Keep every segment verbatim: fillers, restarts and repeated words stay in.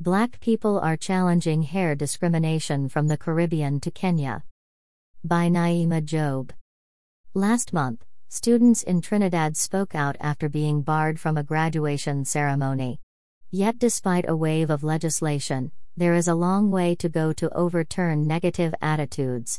Black people are challenging hair discrimination from the Caribbean to Kenya. By Naima Job. Last month, students in Trinidad spoke out after being barred from a graduation ceremony. Yet despite a wave of legislation, there is a long way to go to overturn negative attitudes.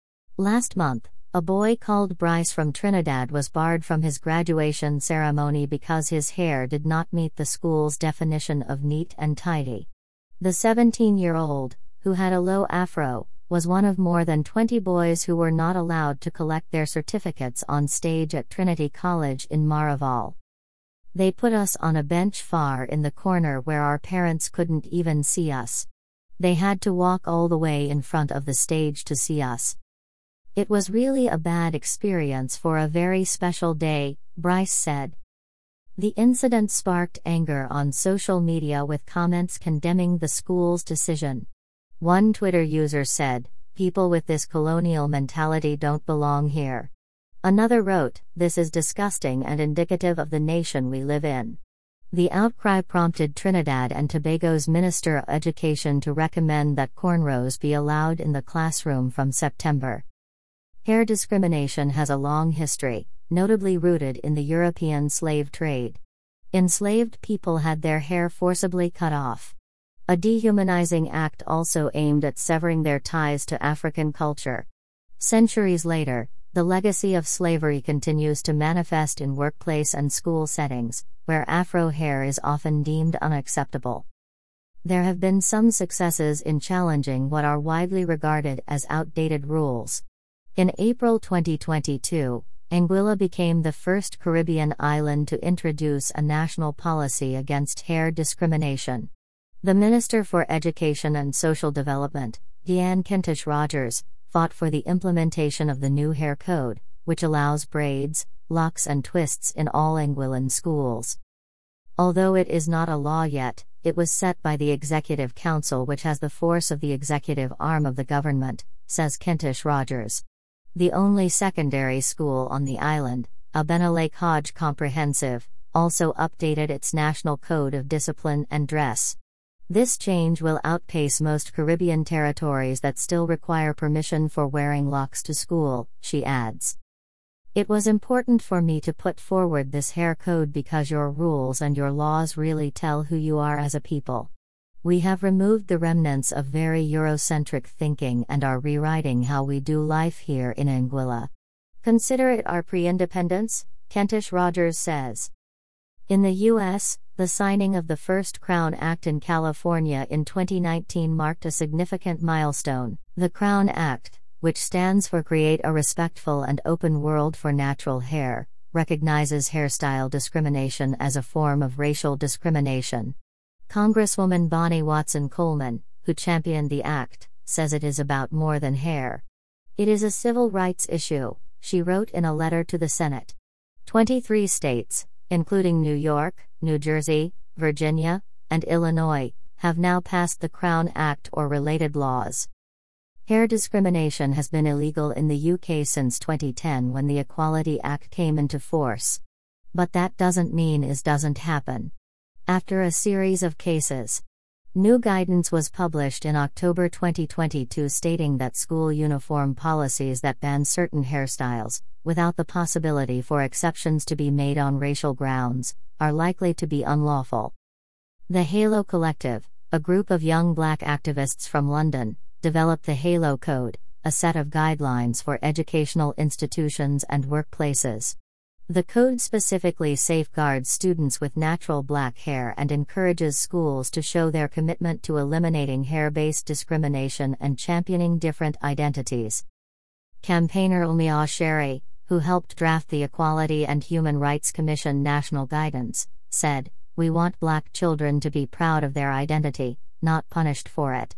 Last month, a boy called Bryce from Trinidad was barred from his graduation ceremony because his hair did not meet the school's definition of neat and tidy. The seventeen-year-old, who had a low afro, was one of more than twenty boys who were not allowed to collect their certificates on stage at Trinity College in Maraval. They put us on a bench far in the corner where our parents couldn't even see us. They had to walk all the way in front of the stage to see us. It was really a bad experience for a very special day, Bryce said. The incident sparked anger on social media with comments condemning the school's decision. One Twitter user said, "People with this colonial mentality don't belong here." Another wrote, "This is disgusting and indicative of the nation we live in." The outcry prompted Trinidad and Tobago's Minister of Education to recommend that cornrows be allowed in the classroom from September. Hair discrimination has a long history, notably rooted in the European slave trade. Enslaved people had their hair forcibly cut off. A dehumanizing act also aimed at severing their ties to African culture. Centuries later, the legacy of slavery continues to manifest in workplace and school settings, where Afro hair is often deemed unacceptable. There have been some successes in challenging what are widely regarded as outdated rules. In April twenty twenty-two, Anguilla became the first Caribbean island to introduce a national policy against hair discrimination. The Minister for Education and Social Development, Deanne Kentish Rogers, fought for the implementation of the new hair code, which allows braids, locks and twists in all Anguillan schools. Although it is not a law yet, it was set by the Executive Council, which has the force of the executive arm of the government, says Kentish Rogers. The only secondary school on the island, Abena Lake Hodge Comprehensive, also updated its National Code of Discipline and Dress. This change will outpace most Caribbean territories that still require permission for wearing locks to school, she adds. It was important for me to put forward this hair code because your rules and your laws really tell who you are as a people. We have removed the remnants of very Eurocentric thinking and are rewriting how we do life here in Anguilla. Consider it our pre-independence, Kentish Rogers says. In the U S, the signing of the first Crown Act in California in twenty nineteen marked a significant milestone. The Crown Act, which stands for Create a Respectful and Open World for Natural Hair, recognizes hairstyle discrimination as a form of racial discrimination. Congresswoman Bonnie Watson Coleman, who championed the act, says it is about more than hair. It is a civil rights issue, she wrote in a letter to the Senate. twenty-three states, including New York, New Jersey, Virginia, and Illinois, have now passed the Crown Act or related laws. Hair discrimination has been illegal in the U K since twenty ten when the Equality Act came into force. But that doesn't mean it doesn't happen. After a series of cases, new guidance was published in October twenty twenty-two stating that school uniform policies that ban certain hairstyles, without the possibility for exceptions to be made on racial grounds, are likely to be unlawful. The Halo Collective, a group of young black activists from London, developed the Halo Code, a set of guidelines for educational institutions and workplaces. The code specifically safeguards students with natural black hair and encourages schools to show their commitment to eliminating hair-based discrimination and championing different identities. Campaigner Umia Sherry, who helped draft the Equality and Human Rights Commission national guidance, said, "We want black children to be proud of their identity, not punished for it."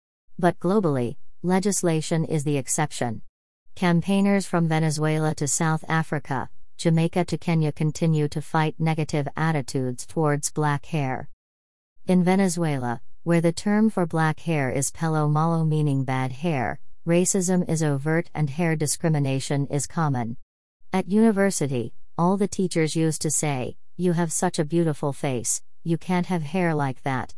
But globally, legislation is the exception. Campaigners from Venezuela to South Africa, Jamaica to Kenya continue to fight negative attitudes towards black hair. In Venezuela, where the term for black hair is pelo malo meaning bad hair, racism is overt and hair discrimination is common. At university, all the teachers used to say, "You have such a beautiful face, you can't have hair like that."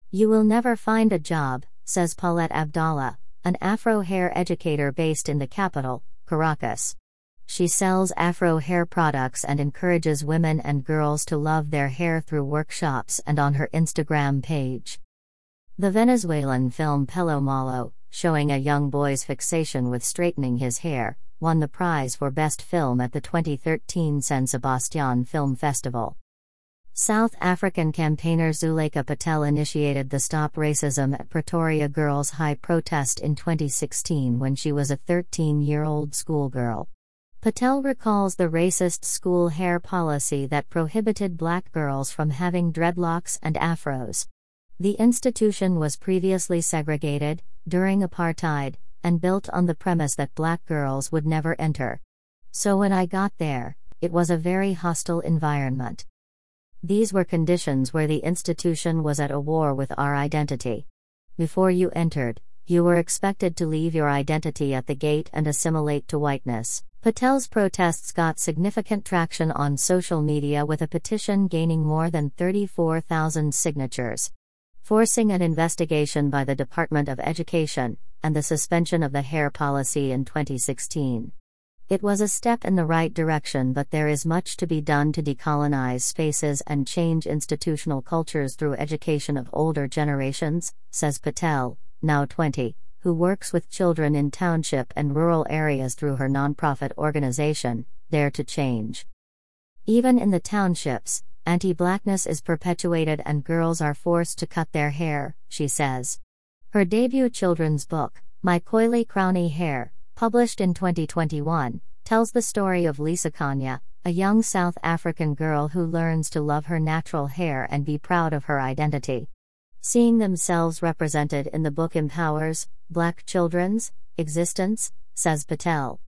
You will never find a job, says Paulette Abdallah, an Afro hair educator based in the capital, Caracas. She sells Afro hair products and encourages women and girls to love their hair through workshops and on her Instagram page. The Venezuelan film Pelo Malo, showing a young boy's fixation with straightening his hair, won the prize for Best Film at the twenty thirteen San Sebastian Film Festival. South African campaigner Zuleka Patel initiated the Stop Racism at Pretoria Girls' High protest in twenty sixteen when she was a thirteen-year-old schoolgirl. Patel recalls the racist school hair policy that prohibited black girls from having dreadlocks and afros. The institution was previously segregated, during apartheid, and built on the premise that black girls would never enter. So when I got there, it was a very hostile environment. These were conditions where the institution was at a war with our identity. Before you entered, you were expected to leave your identity at the gate and assimilate to whiteness. Patel's protests got significant traction on social media, with a petition gaining more than thirty-four thousand signatures, forcing an investigation by the Department of Education, and the suspension of the hair policy in twenty sixteen. It was a step in the right direction, but there is much to be done to decolonize spaces and change institutional cultures through education of older generations, says Patel, now twenty, who works with children in township and rural areas through her nonprofit organization, Dare to Change. Even in the townships, anti-blackness is perpetuated and girls are forced to cut their hair, she says. Her debut children's book, My Coily Crowny Hair, published in twenty twenty-one, tells the story of Lisa Kanya, a young South African girl who learns to love her natural hair and be proud of her identity. Seeing themselves represented in the book empowers black children's existence, says Patel.